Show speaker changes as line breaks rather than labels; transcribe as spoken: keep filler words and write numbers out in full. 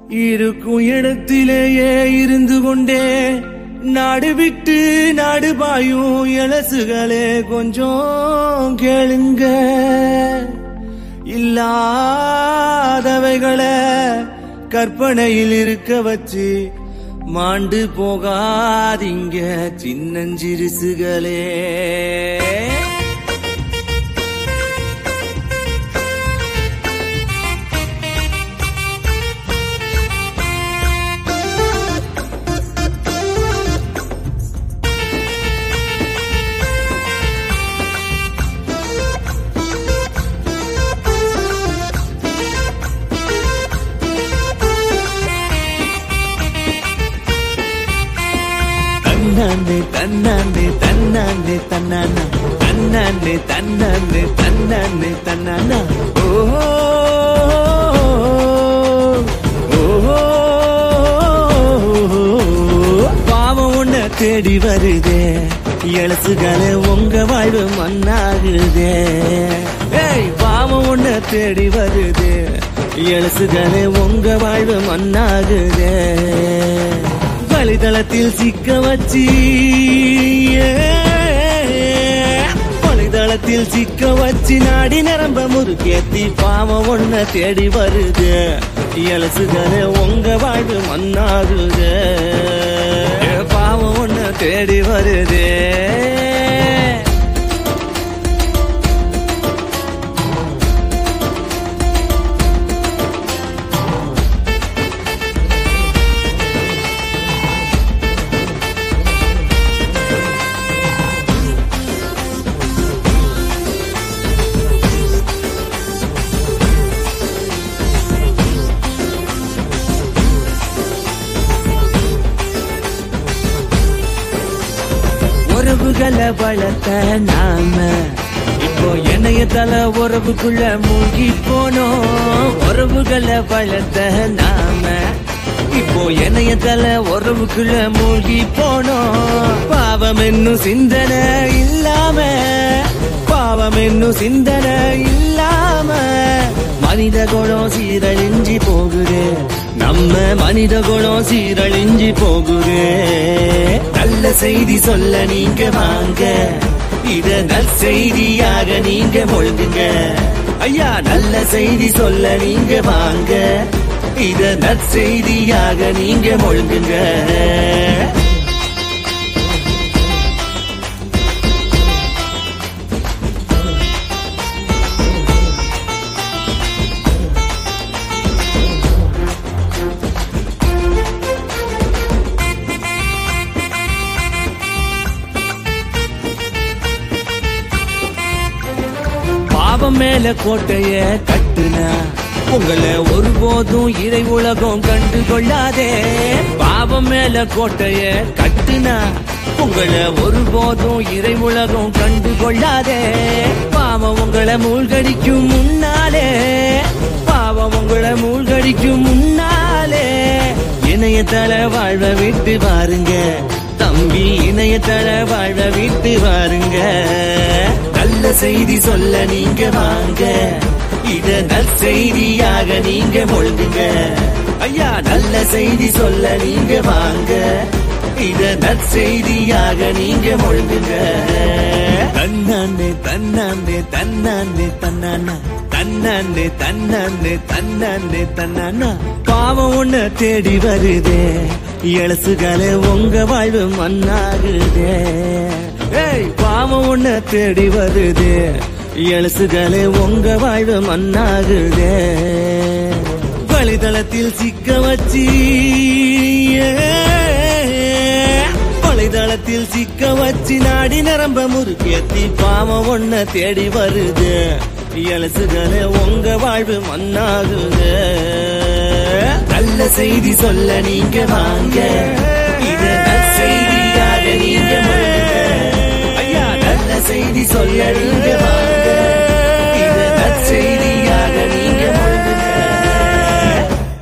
இருக்கும் இடத்திலேயே இருந்து கொண்டே நாடு விட்டு நாடு பாயும் இலசுகளே கொஞ்சம் கேளுங்க. இல்லாதவைகளை கற்பனையில் இருக்க வச்சு மாண்டு போகாதீங்க சின்னஞ்சிறுசுகளே. தன்னானே தன்னானே தன்னானே தன்னானா தன்னானே தன்னானே தன்னானே தன்னானா. ஓஹோ ஓஹோ பாவம் ஒண்ணு தேடி வருதே இலசுகளே உங்க வாழ்வு மண்ணாகுதே. ஏய் பாவம் ஒண்ணு தேடி வருதே இலசுகளே உங்க வாழ்வு மண்ணாகுதே. வலைதளத்தில் சிக்க வச்சி வலைதளத்தில் சிக்க வச்சி நாடி நிரம்ப முறுக்கேத்தி பாவம் ஒண்ண தேடி வருது இலசுகளே உங்க வாழ்வு மண்ணாகுது. பாவம் ஒண்ண தேடி வருது. உறவுகளை வளர்த்த நாம இப்போ இணையதள உறவுக்குள்ள மூழ்கி போனோம். உறவுகளை வளர்த்த நாம இப்போ இணையதள உறவுக்குள்ள மூழ்கி போனோம். பாவம் என்னும் சிந்தனை இல்லாம பாவம் என்னும் சிந்தனை இல்லாம மனித குணம் சீரழிஞ்சி போகுது. நம்ம மனித குணம் சீரழிஞ்சி போகுது. நல்ல செய்தி சொல்ல நீங்க வாங்க, இத நல் செய்தியாக நீங்க மொழிங்க. ஐயா நல்ல செய்தி சொல்ல நீங்க வாங்க, இத நல் செய்தியாக நீங்க மொழிங்க. பாவம் மேல கோட்டைய கட்டுனா உங்களை ஒருபோதும் இறை உலகம் கண்டு கொள்ளாதே. பாவம் மேல கோட்டைய கட்டுனா உங்களை ஒருபோதும் இறை உலகம் கண்டு கொள்ளாதே. பாவம் உங்களை மூழ்கடிக்கும் முன்னாலே பாவம் உங்களை மூழ்கடிக்கும் முன்னாலே இணையதள வாழ்வ விட்டு பாருங்க தம்பி, இணையதள வாழ்வ விட்டு பாருங்க. நல்ல செய்தி சொல்ல நீங்க வாங்க, இத நல் செய்தியாக நீங்க மொழிங்க. ஐயா நல்ல செய்தி சொல்ல நீங்க வாங்க, இத நல் செய்தியாக நீங்க மொழிங்க. தன்னானே தன்னானே தன்னானே தன்னானா தன்னானே தன்னானே தன்னானே தன்னானா. பாவம் ஒண்ணு தேடி வருதே இலசுகளே உங்க வாழ்வு மண்ணாகுதே. ஏய் பாவம் ஒண்ணு தேடி வருது இலசுகளே உங்க வாழ்வு மண்ணாகுதே. வலைதளத்தில் சிக்க வச்சி வலைதளத்தில் சிக்க வச்சி நாடி நிரம்ப முறுக்கேத்தி பாவம் ஒண்ண தேடி வருது இலசுகளே உங்க வாழ்வு மண்ணாகுது. நல்ல செய்தி சொல்ல நீங்க வாங்க, இத நல் செய்தியாக நீங்க மொழிங்க. ஐயா நல்ல செய்தி சொல்ல நீங்க வாங்க, இத நல் செய்தி